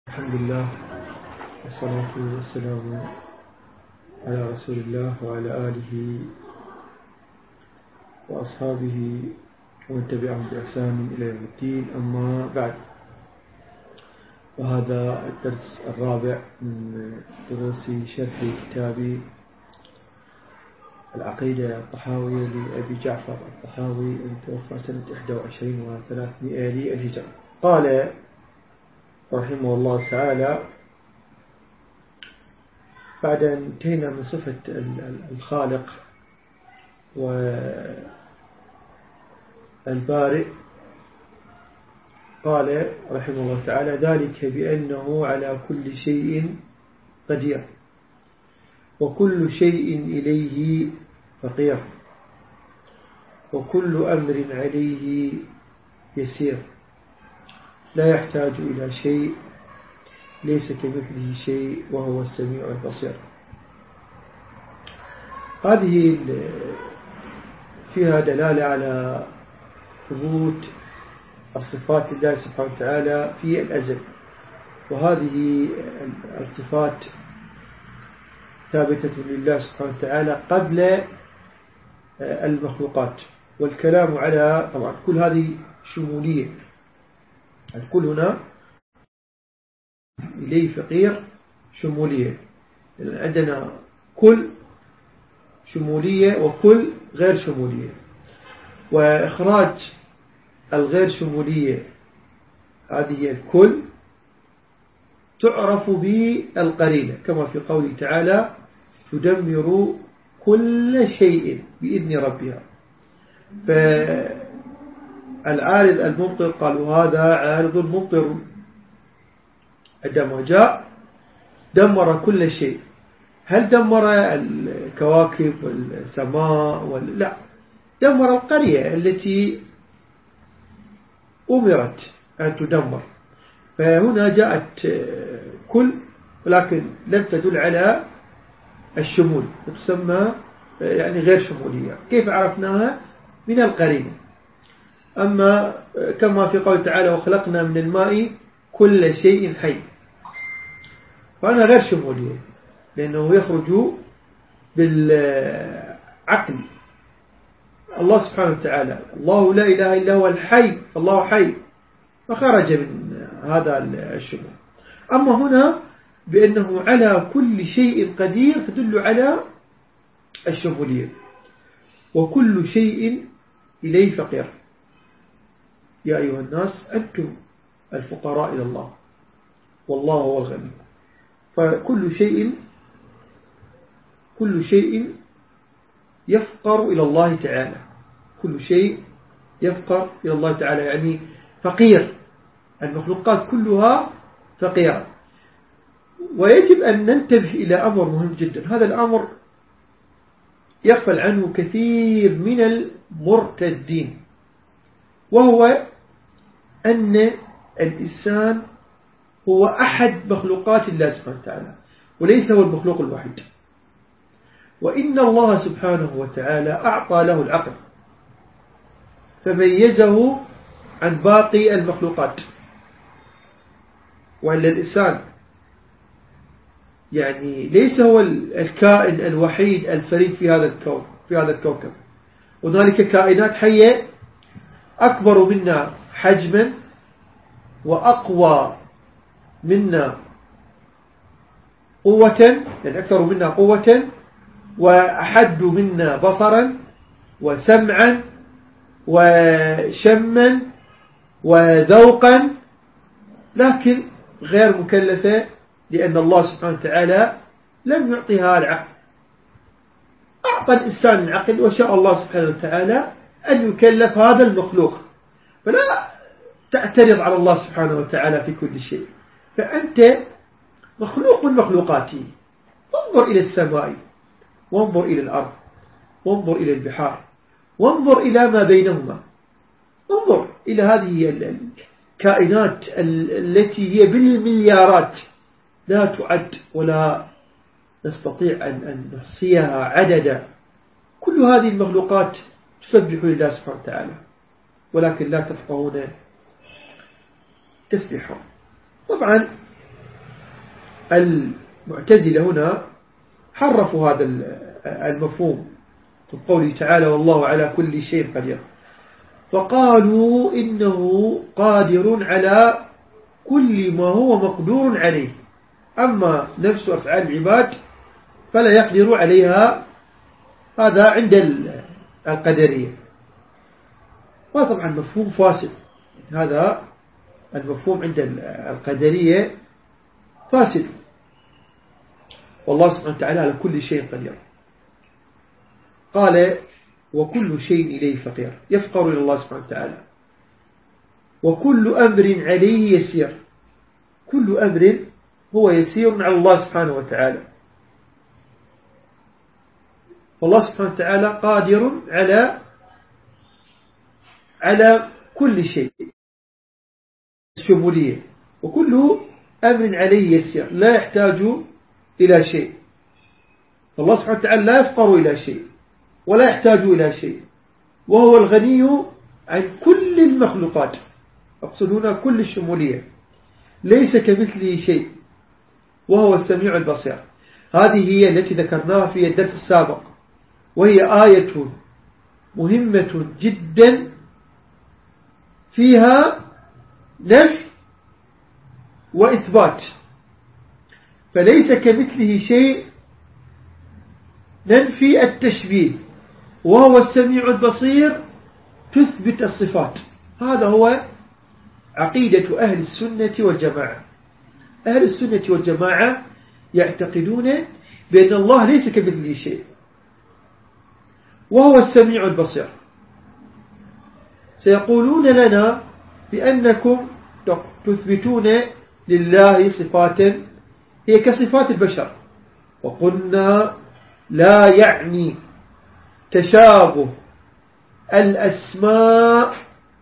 الحمد لله والصلاة والسلام على رسول الله وعلى آله وأصحابه ومن تبعهم بإحسان إلى يوم الدين. أما بعد، وهذا الدرس الرابع من دروس شرح كتاب العقيدة الطحاوية لأبي جعفر الطحاوي المتوفى سنة 21 و300 للهجرة. قال رحمه الله تعالى: بعد أن انتهينا من صفة الخالق والبارئ، قال رحمه الله تعالى: ذلك بأنه على كل شيء قدير وكل شيء إليه فقير وكل أمر عليه يسير، لا يحتاج إلى شيء، ليس كمثله شيء وهو السميع البصير. هذه فيها دلالة على ثبوت الصفات لله سبحانه وتعالى في الأزل، وهذه الصفات ثابتة لله سبحانه وتعالى قبل المخلوقات. والكلام على طبعا كل هذه شمولية، الكل هنا إليه فقير شمولية، عندنا كل شمولية وكل غير شمولية، وإخراج الغير شمولية هذه الكل تعرف بالقرينة، كما في قوله تعالى: تدمر كل شيء بإذن ربها. فالعارض الممطر قالوا هذا عارض ممطر، عندما جاء دمر كل شيء. هل دمر الكواكب والسماء لا، دمر القرية التي أمرت أن تدمر. فهنا جاءت كل، ولكن لم تدل على الشمول، تسمى يعني غير شمولية. كيف عرفناها؟ من القرينة. أما كما في قول تعالى: وخلقنا من الماء كل شيء حي، فأنا غير شمولية، لأنه يخرج بالعقل. الله سبحانه وتعالى الله لا إله إلا هو الحي، الله حي، فخرج من هذا الشمول. أما هنا بأنه على كل شيء قدير تدل على الشمولية. وكل شيء إليه فقير، يا أيها الناس أنتم الفقراء إلى الله والله هو الغني. فكل شيء يفقر إلى الله تعالى، كل شيء يفقر إلى الله تعالى، يعني فقير. المخلوقات كلها فقيرة. ويجب أن ننتبه إلى أمر مهم جدا، هذا الأمر يغفل عنه كثير من المرتدين، وهو أن الإنسان هو أحد مخلوقات الله سبحانه وتعالى، وليس هو المخلوق الوحيد. وإن الله سبحانه وتعالى أعطى له العقل فميزه عن باقي المخلوقات. وإلا الإنسان يعني ليس هو الكائن الوحيد الفريد في هذا الكون، في هذا الكوكب. هنالك كائنات حية أكبر منا حجما وأقوى منا قوة، يعني أكثر منا قوة وأحد منا بصرا وسمعا وشما وذوقا، لكن غير مكلفة، لأن الله سبحانه وتعالى لم يعطيها العقل. أعطى الإنسان العقل، وشاء الله سبحانه وتعالى أن يكلف هذا المخلوق، فلا تعترض على الله سبحانه وتعالى في كل شيء. فأنت مخلوق من مخلوقاته. انظر إلى السماء، وانظر إلى الأرض، وانظر إلى البحار، وانظر إلى ما بينهما، انظر إلى هذه الكائنات التي هي بالمليارات، لا تعد ولا نستطيع أن نحصيها عددا. كل هذه المخلوقات تسبح لله سبحانه وتعالى، ولكن لا تفقهون تسبحهم. طبعا المعتزلة هنا حرفوا هذا المفهوم في قوله تعالى والله على كل شيء قدير، فقالوا إنه قادر على كل ما هو مقدور عليه، أما نفس أفعال العباد فلا يقدر عليها. هذا عند القدرية، وطبعا مفهوم فاسد. هذا المفهوم عند القدرية فاسد. والله سبحانه وتعالى على كل شيء قدير. قال وكل شيء إليه فقير، يفقر إلى الله سبحانه وتعالى. وكل أمر عليه يسير، كل أمر هو يسير على الله سبحانه وتعالى. والله سبحانه وتعالى قادر على كل شيء، الشمولية. وكل أمر عليه يسير، لا يحتاج إلى شيء. الله سبحانه وتعالى لا يفقر إلى شيء ولا يحتاج إلى شيء، وهو الغني عن كل المخلوقات. أقصد هنا كل الشمولية، ليس كمثله شيء، وهو السميع البصير. هذه هي التي ذكرناها في الدرس السابق، وهي آية مهمة جدا فيها نفي وإثبات. فليس كمثله شيء، ننفي التشبيه، وهو السميع البصير تثبت الصفات. هذا هو عقيدة أهل السنة والجماعة. أهل السنة والجماعة يعتقدون بأن الله ليس كمثله شيء، وهو السميع البصير. سيقولون لنا بأنكم تثبتون لله صفات هي كصفات البشر، وقلنا لا يعني تشابه الأسماء،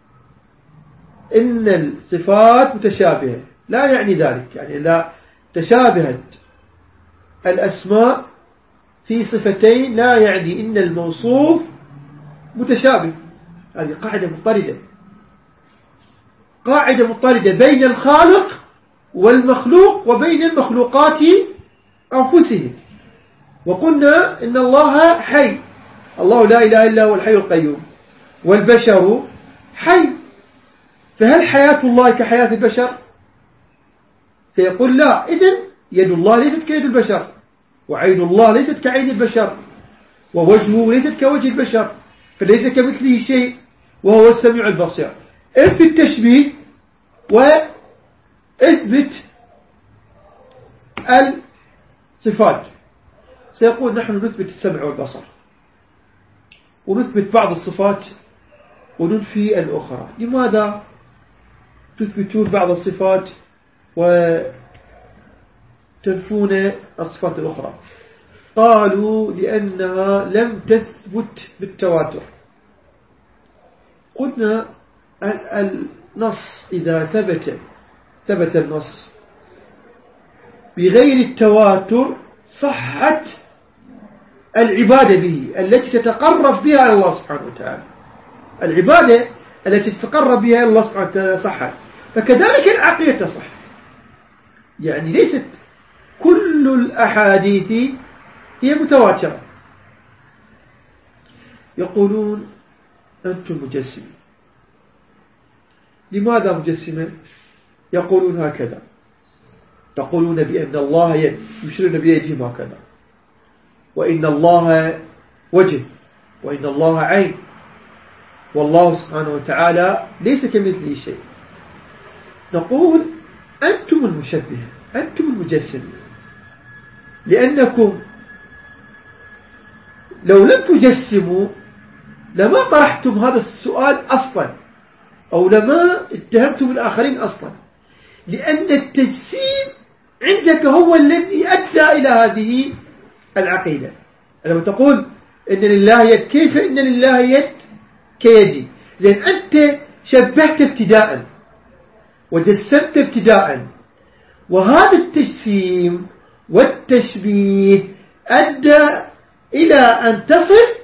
إن الصفات متشابهة، لا يعني ذلك، يعني لا تشابهت الأسماء في صفتين لا يعني إن الموصوف متشابه. هذه قاعدة مضطردة، قاعدة مضطردة بين الخالق والمخلوق وبين المخلوقات أنفسهم. وقلنا إن الله حي، الله لا إله إلا هو الحي القيوم، والبشر حي، فهل حياة الله كحياة البشر؟ سيقول لا، إذن يد الله ليست كيد البشر، وعين الله ليست كعين البشر، ووجهه ليست كوجه البشر، فليس كمثله شيء، وهو السميع البصير. اثبت التشبيه واثبت الصفات. سيقول نحن نثبت السمع والبصر، ونثبت بعض الصفات وننفي الأخرى. لماذا تثبتون بعض الصفات وتنفون الصفات الأخرى؟ قالوا لأنها لم تثبت بالتواتر. قلنا النص إذا ثبت النص بغير التواتر صحت العبادة به التي تتقرب بها إلى الله سبحانه وتعالى. العبادة التي تتقرب بها إلى الله سبحانه وتعالى صحت، فكذلك العقيدة تصح. يعني ليست كل الأحاديث هي متواترة. يقولون أنتم مجسمين. لماذا مجسمين؟ يقولون هكذا، تقولون بأن الله يد، يشيرون بيدهم هكذا، وإن الله وجه، وإن الله عين، والله سبحانه وتعالى ليس كمثله شيء. نقول أنتم المشبهة، أنتم المجسمين، لأنكم لو لم تجسموا لما طرحتم هذا السؤال أصلا، أو لما اتهمتم الآخرين أصلا، لأن التجسيم عندك هو الذي أدى إلى هذه العقيدة. لما تقول إن لله يد، كيف إن لله يد كيدي؟ لأن أنت شبهت ابتداء وجسمت ابتداء، وهذا التجسيم والتشبيه أدى إلى أن تصل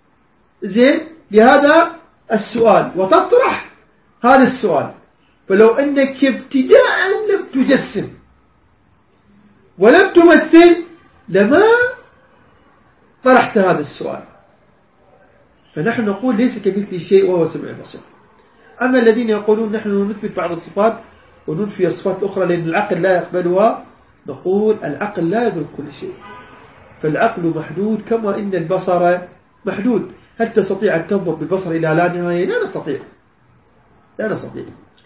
لهذا السؤال وتطرح هذا السؤال. فلو أنك ابتداء لم تجسم ولم تمثل لما طرحت هذا السؤال. فنحن نقول ليس كمثل شيء وهو سميع بصير. أما الذين يقولون نحن نثبت بعض الصفات وننفي الصفات الأخرى لأن العقل لا يقبلها، نقول العقل لا يدرك كل شيء، فالعقل محدود كما إن البصر محدود. هل تستطيع أن تنظر بالبصر إلى لا نهاية؟ لا نستطيع، لا نستطيع.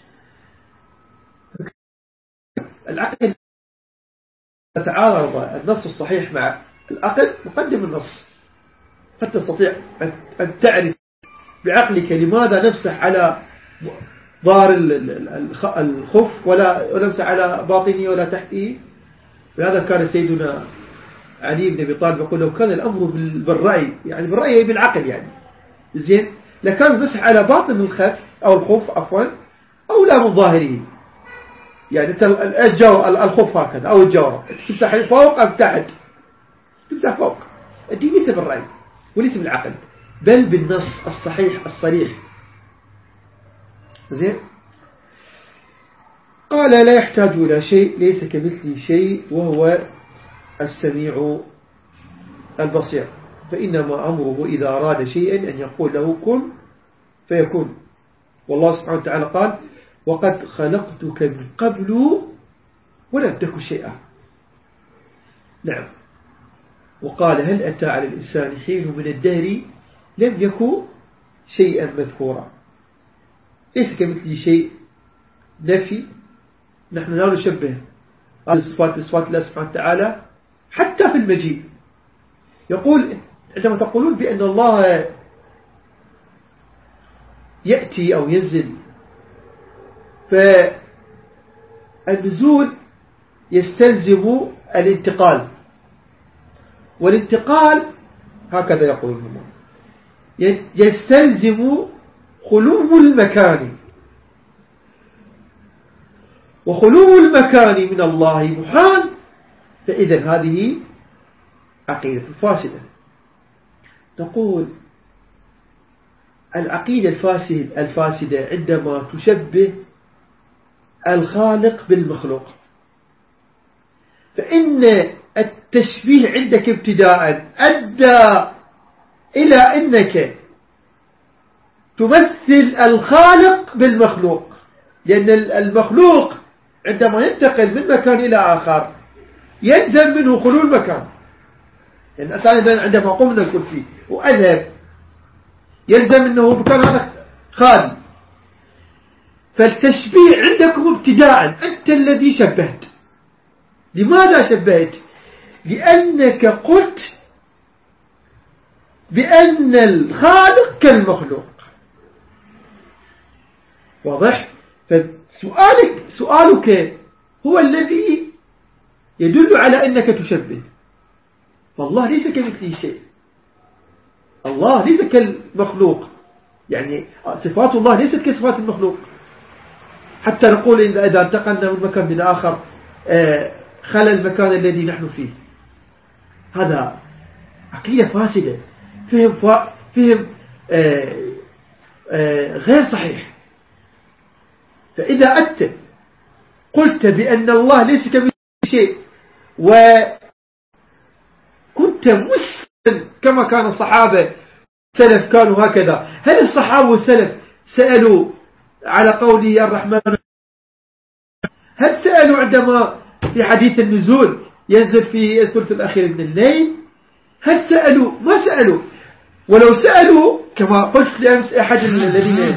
العقل يتعارض النص الصحيح مع العقل، مقدم النص. هل تستطيع أن تعرف بعقلك لماذا نمسح على ظاهر الخف ولا نمسح على باطنه ولا تحته؟ ولهذا كان سيدنا علي بن أبي طالب يقول لو كان الأمر بالرأي، يعني بالرأي أي بالعقل يعني زين، لكان المسح على باطن الخف أو الخف عفوا أولى من ظاهره. يعني الخف هكذا أو الجورة تمسح فوق أو تحت، تمسح فوق. دي ليس بالرأي وليس بالعقل بل بالنص الصحيح الصريح. زين. قال لا يحتاج إلى شيء، ليس كمثله شيء وهو السميع البصير. فإنما أمره إذا أراد شيئا أن يقول له كن فيكون. والله سبحانه وتعالى قال وقد خلقتك من قبل ولم تكن شيئا. نعم. وقال هل أتى على الإنسان حين من الدهر لم يكن شيئا مذكورا. ليس كمثله شيء نفي. نحن لا نشبه هذه الصفات بصفات الله سبحانه وتعالى حتى في المجيء. يقول عندما تقولون بأن الله يأتي أو ينزل، فالنزول يستلزم الانتقال، والانتقال هكذا يقولون يستلزم خلو المكان، وخلو المكان من الله محال. فإذا هذه عقيدة فاسدة. نقول العقيدة الفاسدة عندما تشبه الخالق بالمخلوق، فإن التشبيه عندك ابتداء أدى إلى أنك تمثل الخالق بالمخلوق، لأن المخلوق عندما ينتقل من مكان إلى آخر يلزم منه خلو المكان. لأن أساسا عندما قم من الكرسي وأذهب يلزم أنه مكان هذا خالي. فالتشبيه عندكم ابتداء أنت الذي شبهت. لماذا شبهت؟ لأنك قلت بأن الخالق كالمخلوق. واضح؟ فسؤالك هو الذي يدل على أنك تشبه. فالله ليس كمثله شيء، الله ليس كالمخلوق، يعني صفات الله ليست كصفات المخلوق. حتى نقول إذا انتقلنا من مكان إلى آخر خلى المكان الذي نحن فيه. هذا عقيدة فاسدة، فهم غير صحيح. فإذا أنت قلت بأن الله ليس كمثله شيء وكنت مسلم كما كان الصحابة السلف كانوا هكذا، هل الصحابة والسلف سألوا على قوله الرحمن؟ هل سألوا عندما في حديث النزول ينزل في الثلث الأخير من الليل؟ هل سألوا؟ ما سألوا. ولو سألوا كما قلت لأمس أحد الذين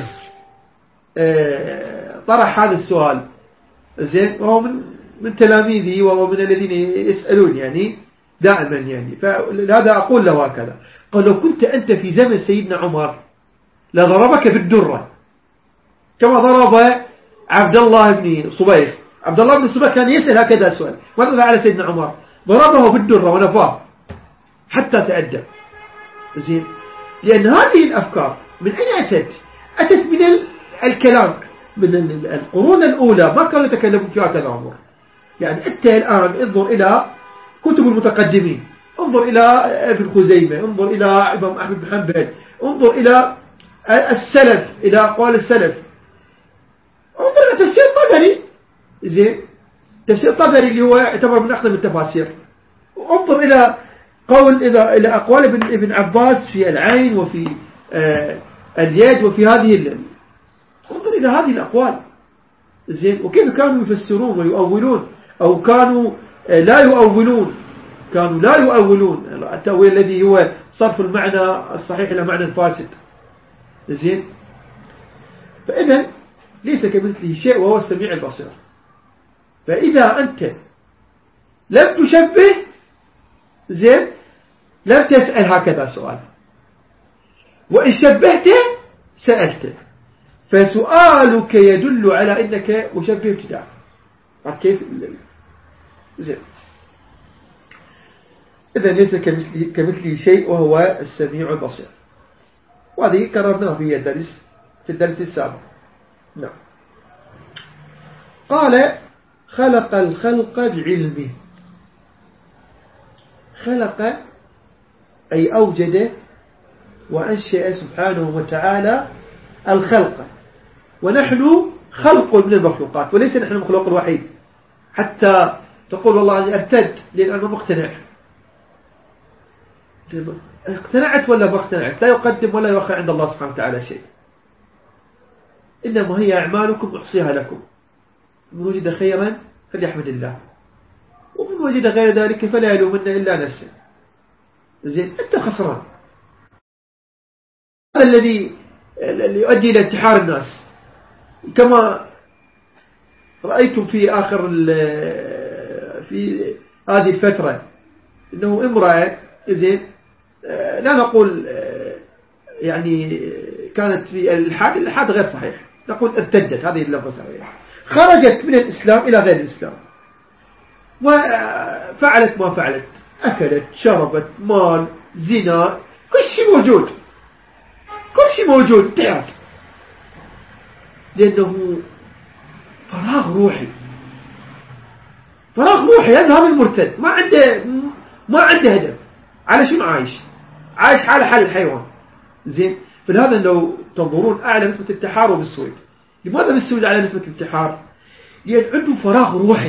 طرح هذا السؤال زين، وهو من تلاميذي وهو من الذين يسألون يعني دائما يعني، فلهذا أقول له هكذا. قال لو كنت أنت في زمن سيدنا عمر لضربك بالدرة كما ضرب عبد الله بن صبيح. عبد الله بن صبيح كان يسأل هكذا السؤال، ماذا على سيدنا عمر؟ ضربه بالدرة ونفاه حتى تأدب. زين، لأن هذه الأفكار من أين أتت؟ أتت من الكلام من القرون الأولى، ما كانوا يتكلمون في هكذا أمور. يعني أنت الآن انظر إلى كتب المتقدمين، انظر إلى ابن خزيمة، انظر إلى إمام أحمد بن حنبل، انظر إلى السلف، إلى أقوال السلف، انظر إلى تفسير الطبري. زين، تفسير طبري اللي هو يعتبر من أقدم التفاسير. انظر إلى قول إلى أقوال ابن عباس في العين وفي اليد وفي هذه انظر إلى هذه الأقوال زين، وكيف كانوا يفسرون ويؤولون، أو كانوا لا يؤولون. كانوا لا يؤولون التأويل الذي هو صرف المعنى الصحيح إلى معنى فاسد زين. فإذا ليس كمثله شيء وهو السميع البصير. فإذا أنت لم تشبه زين لم تسأل هكذا سؤال، وإن شبهته سألته، فسؤالك يدل على أنك مشبه ابتداء. كيف زين؟ إذا ليس كمثله شيء وهو السميع البصير. وهذه كررناها في الدرس السابق. نعم. قال خلق الخلق بعلمه. خلق أي أوجد وأنشأ سبحانه وتعالى الخلق، ونحن خلق من المخلوقات وليس نحن المخلوق الوحيد، حتى تقول والله ارتد لأنه مقتنع. اقتنعت ولا ما اقتنعت لا يقدم ولا يؤخر عند الله سبحانه وتعالى شيء، إنما هي أعمالكم أحصيها لكم، من وجد خيرا فليحمد الله، ومن وجد غير ذلك فلا يلومن إلا نفسه. زين، أنت خسران. هذا الذي يؤدي إلى انتحار الناس، كما رأيتم في آخر في هذه الفترة إنه امرأة زين، لا نقول يعني كانت في الحاد غير صحيح، نقول ارتدت، هذه اللفظة صحيحة، خرجت من الإسلام إلى غير الإسلام وفعلت ما فعلت، أكلت شربت مال زنا، كل شيء موجود، كل شيء موجود، تعبت لأنه فراغ روحي. فراغ روحي، هذا المرتد ما عنده هدف، على شنو عايش حال الحيوان. زين، فلهذا لو تنظرون أعلى نسبة الانتحار بالسويد. لماذا بالسويد على نسبة الانتحار؟ لأن عندهم فراغ روحي،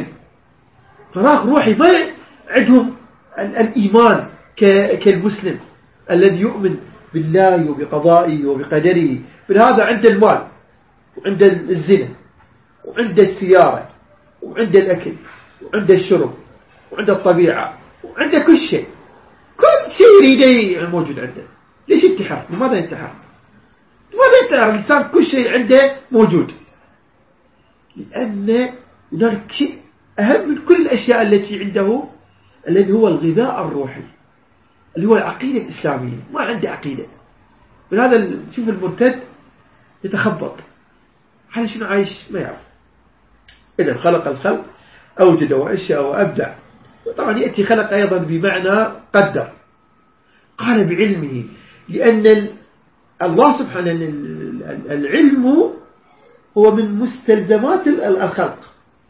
ما عندهم الإيمان كالمسلم الذي يؤمن بالله وبقضائه وبقدره. فلهذا عند المال وعند الزنا وعند السيارة وعند الأكل وعند الشرب وعند الطبيعة وعند كل شيء يريده موجود عنده. ليش انتحر؟ لماذا ينتحر؟ الإنسان كل شيء عنده موجود، لأن هناك شيء أهم من كل الأشياء التي عنده، الذي هو الغذاء الروحي، اللي هو العقيدة الإسلامية. ما عنده عقيدة. ولهذا شوف المرتد يتخبط على شنو عايش ما يعرف. إذا خلق الخلق أوجد وأنشأ وأبدع. وطبعا يأتي خلق أيضا بمعنى قدر. قال بعلمه، لأن الله سبحانه العلم هو من مستلزمات الخلق.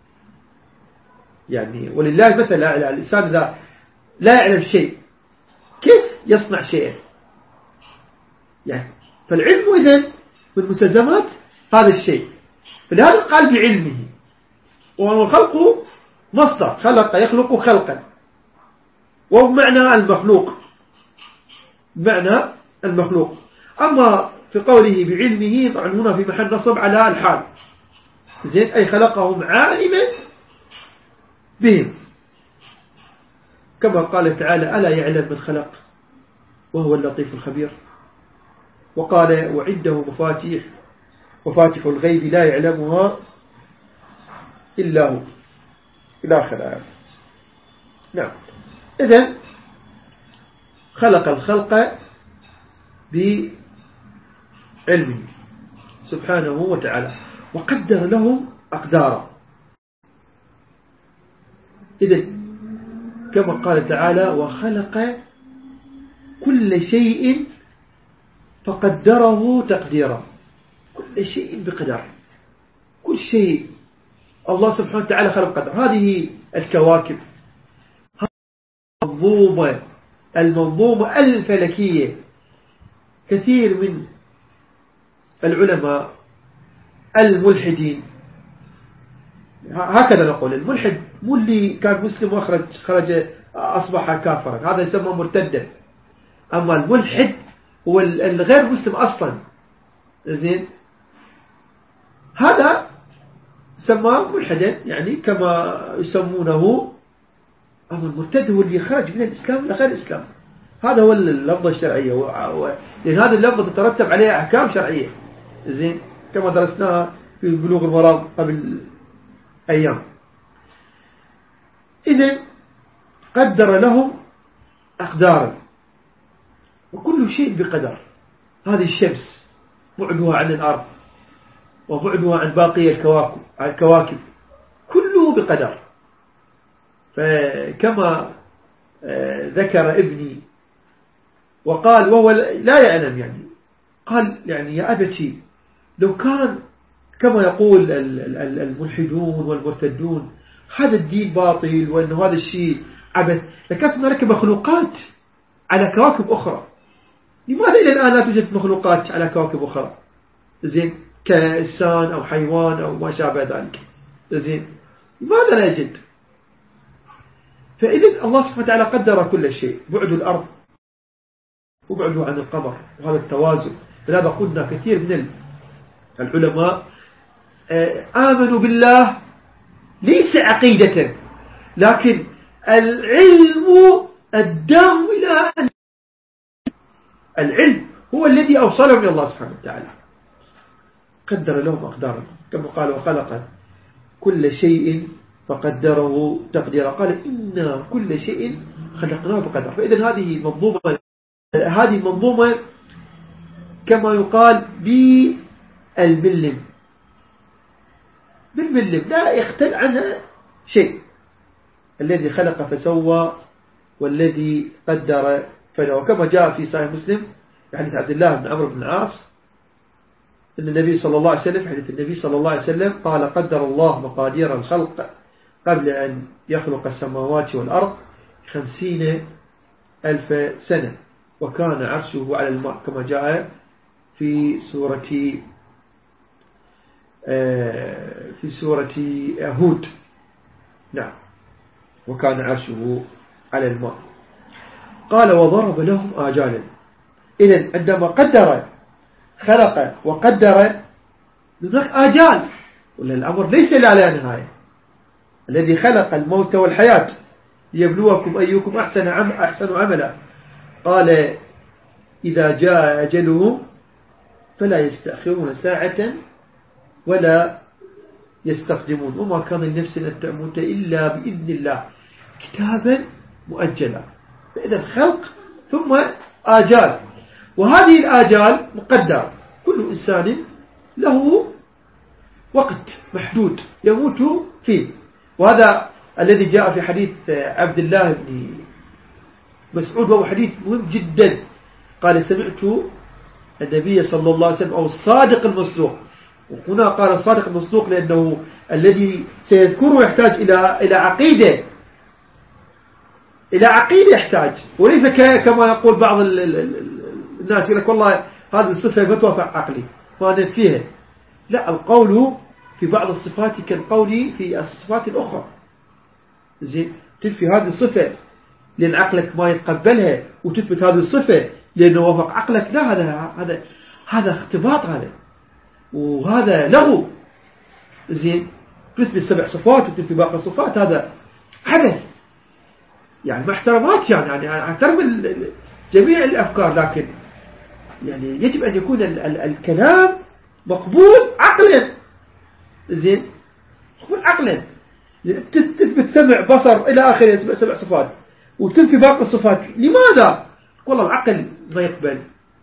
يعني ولله مثل أعلى، الإنسان إذا لا يعلم شيء كيف يصنع شيئا؟ يعني فالعلم إذن من مستلزمات هذا الشيء. فلهذا قال بعلمه. والخلق مصدر، خلق يخلق خلقا، وهو معنى المخلوق. أما في قوله بعلمه طبعا هنا في محل نصب على الحال. زين، أي خلقهم عالما بهم، كما قال تعالى ألا يعلم من خلق وهو اللطيف الخبير. وقال وعنده مفاتيح الغيب لا يعلمها إلا هو، إلى آخر آية. نعم. إذن خلق الخلق بعلمه سبحانه وتعالى، وقدر لهم أقدارا. إذن كما قال تعالى وخلق كل شيء فقدره تقديرا. كل شيء بقدر، كل شيء الله سبحانه وتعالى خلق قدر. هذه الكواكب، المنظومة الفلكية، كثير من العلماء الملحدين هكذا نقول، الملحد مو اللي كان مسلم خرج أصبح كافرا، هذا يسمى مرتدا. أما الملحد هو الغير مسلم أصلا، زين، هذا سماه ملحدا يعني كما يسمونه. أما المرتد هو اللي خرج من الإسلام إلى غير الإسلام. هذا هو اللفظة الشرعية، لأن هذه اللفظة تترتب عليها أحكام شرعية، زين، كما درسناها في بلوغ المرام قبل أيام. إذن قدر لهم أقدارا، وكل شيء بقدر. هذه الشمس بعدها عن الأرض وبعدها عن باقي الكواكب كله بقدر. فكما ذكر ابني وقال وهو لا يعلم، يعني قال يعني يا أبتي لو كان كما يقول الملحدون والمرتدون هذا الدين باطل وأنه هذا الشيء عبث، لكانت هناك مخلوقات على كواكب أخرى. لماذا إلى الآن لا توجد مخلوقات على كواكب أخرى، زين، كإنسان أو حيوان أو ما شابه ذلك، زين، لماذا لا يوجد؟ فإذن الله سبحانه وتعالى قدر كل شيء، بعد الأرض وبعده عن القمر، وهذا التوازن. فلذا قلنا كثير من العلماء آمنوا بالله ليس عقيدة، لكن العلم أداهم إلى العلم هو الذي أوصلهم إلى الله سبحانه وتعالى. قدر لهم أقدارا كما قال وخلق كل شيء فقدره تقديرا. قال إن كل شيء خلقناه بقدر. فإذن هذه منظومة كما يقال بالملم لا يختل عنها شيء. الذي خلق فسوى والذي قدر فهدى. وكما جاء في صحيح مسلم حديث عبد الله بن عمرو بن العاص أن النبي صلى الله عليه وسلم حديث النبي صلى الله عليه وسلم قال قدر الله مقادير الخلق قبل أن يخلق السماوات والأرض 50,000 سنة وكان عرشه على الماء، كما جاء في سورة هود. نعم، وكان عرشه على الماء. قال وضرب لهم آجالا. إذن عندما قدر خلق وقدر هناك آجال، ولا الأمر ليس لا نهاية. الذي خلق الموت والحياة ليبلوكم أيكم أحسن عملا. قال إذا جاء أجلهم فلا يستأخرون ساعة ولا يستقدمون وما كان لنفس أن تموت إلا بإذن الله كتابا مؤجلا. فإذا خلق ثم آجال، وهذه الآجال مقدرة. كل إنسان له وقت محدود يموت فيه. وهذا الذي جاء في حديث عبد الله بن مسعود، وهو حديث مهم جدا. قال سمعت النبي صلى الله عليه وسلم أو الصادق المصدوق. وهنا قال الصادق المصدوق لأنه الذي سيذكره يحتاج إلى عقيدة، يحتاج، وليس كما يقول بعض الناس يقول لك والله هذه الصفة ما توافق عقلي ما نفيها. لا، القول في بعض الصفات كالقول في الصفات الأخرى. زين، تنفي هذه الصفة لأن عقلك ما يتقبلها وتثبت هذه الصفة لأنه وافق عقلك. لا، هذا اختباط، وهذا لغو. زين، تثبت 7 صفات وتنفي باقي الصفات، هذا عبث. يعني ما احترمات، يعني احترم جميع الأفكار، لكن يعني يجب أن يكون الكلام مقبول عقلا. زين، مقبول عقلا. تثبت سمع بصر إلى آخره 7 صفات وتنفي باقي الصفات، لماذا؟ والله العقل ما يقبل.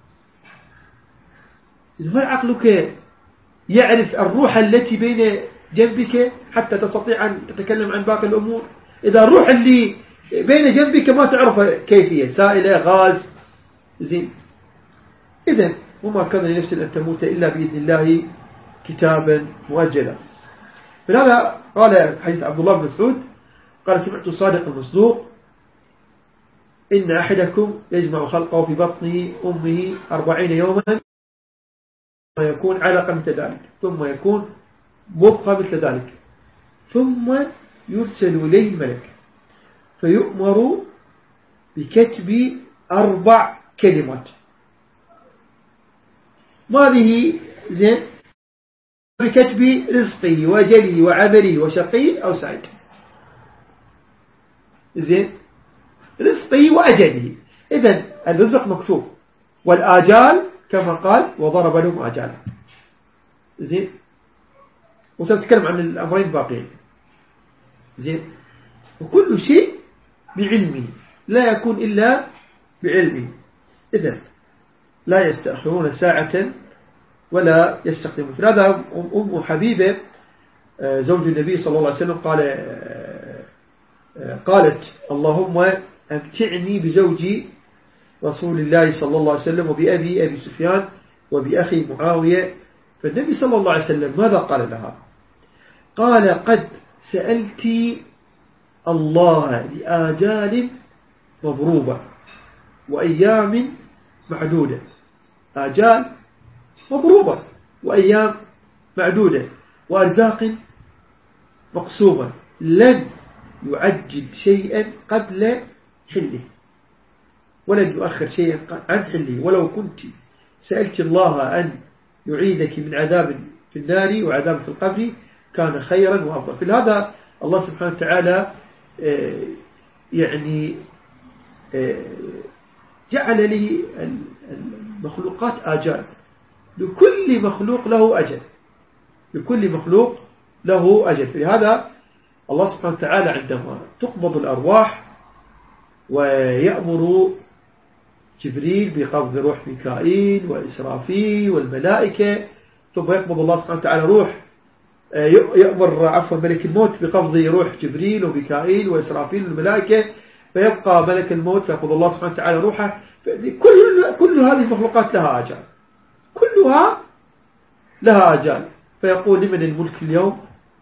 ما عقلك يعرف الروح التي بين جنبك حتى تستطيع أن تتكلم عن باقي الأمور؟ إذا الروح اللي بين جنبك ما تعرف كيفية، سائلة، غاز. زين، إذن وما كان لنفس أن تموت إلا بإذن الله كتابا مؤجلا. فلهذا قال حديث عبد الله بن مسعود قال سمعت الصادق المصدوق إن أحدكم يجمع خلقه في بطن أمه 40 يوما ثم يكون علقا مثل ذلك ثم يكون مضغة مثل ذلك ثم يرسل إليه ملك فيؤمر بكتب 4 كلمات. ما به زين؟ بكتب رزقه وأجله وعمله وشقي أو سعيد. زين؟ رزقه وأجله. إذن الرزق مكتوب، والآجال كما قال وضرب لهم آجالا. زين؟ وسنتكلم عن الأمرين باقيين. زين؟ وكل شيء بعلمه، لا يكون إلا بعلمه. إذن لا يستأخرون ساعة ولا يستقدمون. هذا أم حبيبة زوج النبي صلى الله عليه وسلم قالت اللهم أمتعني بزوجي رسول الله صلى الله عليه وسلم وبأبي سفيان وبأخي معاوية. فالنبي صلى الله عليه وسلم ماذا قال لها؟ قال قد سألت الله لآجال مضروبة وأيام معدودة. آجال مضروبة وأيام معدودة وأرزاق مقسومة لن يعجل شيئا قبل حله ولن يؤخر شيئا عن حله. ولو كنت سألت الله أن يعيدك من عذاب في النار وعذاب في القبر كان خيرا وأفضل. في هذا الله سبحانه وتعالى يعني جعل لي المخلوقات آجال. لكل مخلوق له أجل، لكل مخلوق له أجل. في هذا الله سبحانه وتعالى عندما تقبض الأرواح ويأمر جبريل بقبض روح ميكائيل وإسرافيل والملائكة، ثم يقبض الله سبحانه وتعالى روح يأمر ملك الموت بقبض روح جبريل وميكائيل وإسرافيل والملائكة، فيبقى ملك الموت فيقبض الله سبحانه وتعالى روحه. كل هذه المخلوقات لها أجال، كلها لها أجال. فيقول لمن الملك اليوم؟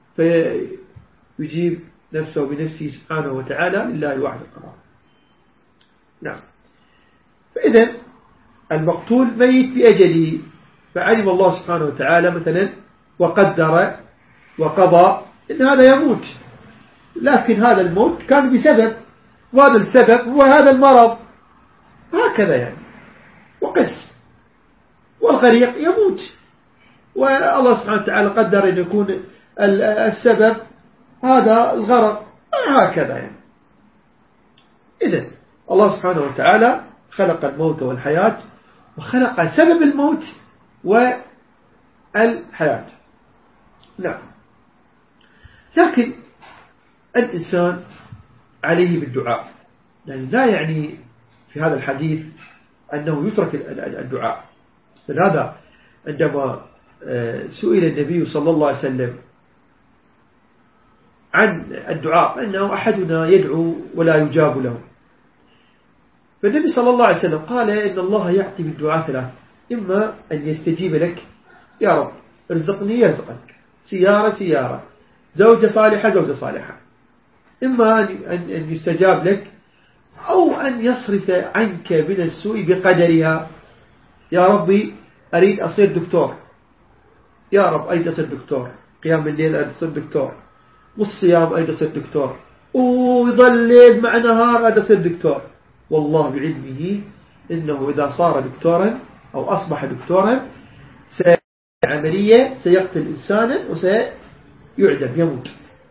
فيجيب نفسه بنفسه سبحانه وتعالى لله الواحد القهار. نعم. فإذا المقتول ميت بأجله، فعلم الله سبحانه وتعالى مثلا وقدر وقضى إن هذا يموت، لكن هذا الموت كان بسبب، وهذا السبب هو هذا المرض، هكذا يعني. وقس والغريق يموت، والله سبحانه وتعالى قدر أن يكون السبب هذا الغرق، هكذا يعني. إذن الله سبحانه وتعالى خلق الموت والحياة، وخلق سبب الموت والحياة. نعم. لكن الإنسان عليه بالدعاء، يعني لا يعني في هذا الحديث أنه يترك الدعاء. فلهذا عندما سئل النبي صلى الله عليه وسلم عن الدعاء أنه أحدنا يدعو ولا يجاب له، فالنبي صلى الله عليه وسلم قال إن الله يعطي بالدعاء 3: إما أن يستجيب لك يا رب ارزقني يرزقك، سيارة زوجة صالحة زوجة صالحة. إما أن يستجاب لك، أو أن يصرف عنك من السوء بقدرها. يا ربي أريد أصير دكتور، يا رب أريد أصير دكتور، قيام الليل أريد أصير دكتور، والصيام أريد أصير دكتور، ويظل ليل مع نهار أريد أصير دكتور. والله بعلمه إنه إذا صار دكتورا أو أصبح دكتورا عملية سيقتل إنسانا وسيعدم يموت.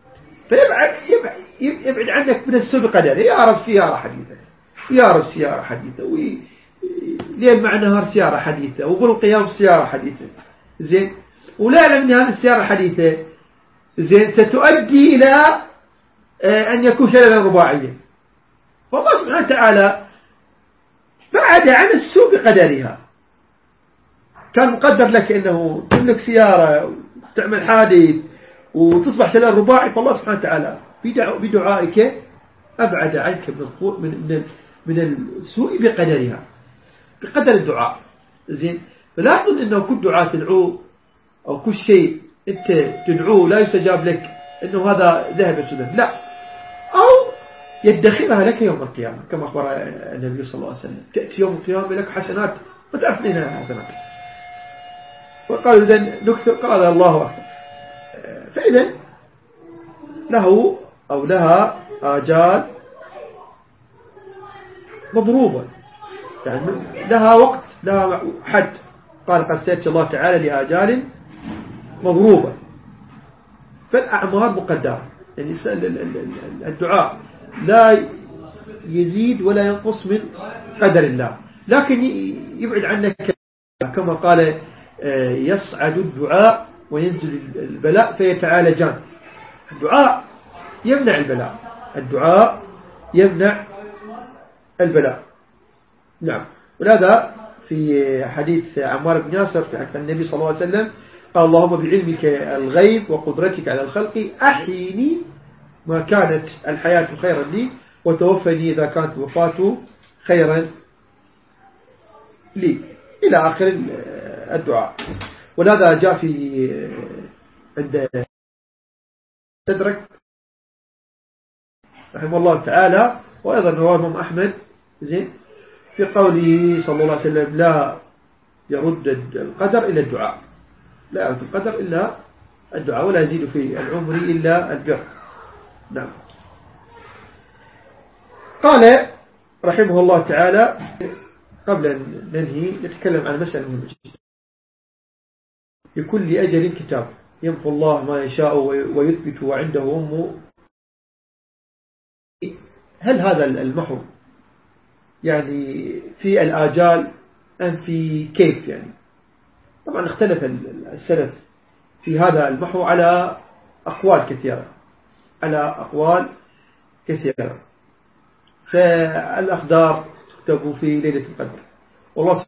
فيبعد عنك من السوء بقدره. يا رب سيارة حديثة، يا رب سيارة حديثة، ليل مع نهار سيارة حديثة، وبالقيام سيارة حديثة. زين. ولا يعلم أن هذه السيارة الحديثة زين ستؤدي إلى أن يكون شللا رباعيا. والله سبحانه وتعالى بعد عن السوء بقدرها. كان مقدر لك أنه تملك سيارة وتعمل حادث وتصبح شلل رباعي، فالله سبحانه وتعالى بدعائك أبعد عنك من السوء بقدرها، بقدر الدعاء. زين. فلا تظن أنه كل دعاء تدعوه أو كل شيء أنت تدعوه لا يستجاب لك أنه هذا ذهب السدى، لا. أو يدخرها لك يوم القيامة كما أخبر النبي صلى الله عليه وسلم: تأتي يوم القيامة لك حسنات ما تعرف لنا حسنات. وقالوا إذن نكثر، قال الله أكبر. فإذن له أو لها آجال مضروبة، يعني لها وقت، لها حد. قال قد سيأتي الله تعالى لآجال مضروبة. فالأعمار مقدرة، يعني الدعاء لا يزيد ولا ينقص من قدر الله، لكن يبعد عنك كما قال يصعد الدعاء وينزل البلاء فيتعالجان. الدعاء يمنع البلاء، الدعاء يمنع البلاء. نعم. ولهذا في حديث عمار بن ياسر في حديث النبي صلى الله عليه وسلم قال اللهم بعلمك الغيب وقدرتك على الخلق أحيني ما كانت الحياة خيرا لي وتوفني إذا كانت الوفاة خيرا لي، إلى آخر الدعاء. ولهذا جاء في عند تدرك رحمه الله تعالى، وأيضا رواه الإمام أحمد زين في قوله صلى الله عليه وسلم لا يرد القدر إلا الدعاء، لا يرد القدر إلا الدعاء، ولا يزيد في العمر إلا البر. نعم. قال رحمه الله تعالى قبل أن ننهي نتكلم عن مسألة مهمة جدا. لكل أجل كتاب يمحو الله ما يشاء ويثبت وعنده أمه. هل هذا المحو يعني في الآجال أم في كيف؟ يعني طبعا اختلف السلف في هذا المحو على أقوال كثيرة، على أقوال كثيرة. فالأقدار تكتب في ليلة القدر، والله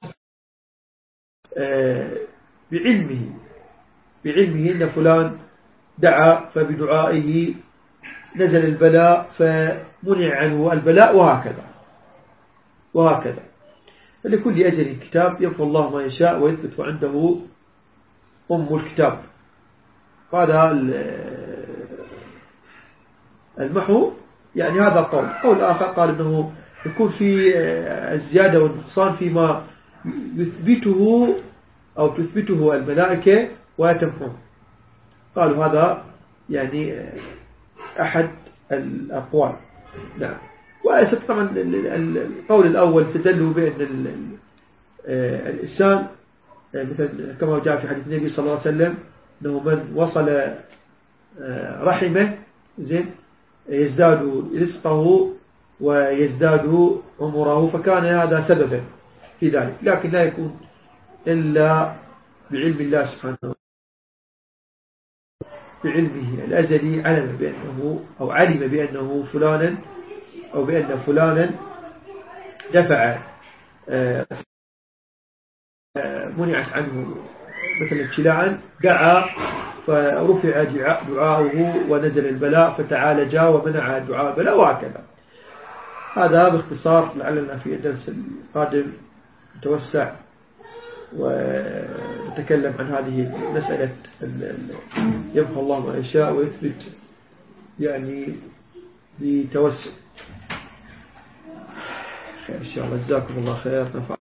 بعلمه إن فلان دعا فبدعائه نزل البلاء فمنع عنه البلاء، وهكذا. لكل أجل كتاب يمحو الله ما يشاء ويثبت عنده أم الكتاب. هذا المحو يعني هذا قول آخر قال إنه يكون في الزيادة والنقصان فيما يثبته أو تثبته الملائكة ويتمحون. قالوا هذا يعني أحد الأقوال. نعم. طبعا القول الأول استدلوا بأن الإنسان مثل كما جاء في حديث النبي صلى الله عليه وسلم أنه من وصل رحمه زين يزداد رزقه ويزداد عمره، فكان هذا سببا في ذلك، لكن لا يكون إلا بعلم الله سبحانه وتعالى، بعلمه الأزلي علم بأنه أو علم بأنه فلانا أو بأن فلانا دفع منعت عنه مثلا ابتلاء، دعا فرفع دعاؤه ونزل البلاء فتعالجا ومنع دعاء البلاء، وهكذا. هذا باختصار، لعلنا في الدرس القادم نتوسع ونتكلم عن هذه مسألة يمحو الله ما يشاء ويثبت يعني بتوسع. خير إن شاء الله. جزاكم الله خير.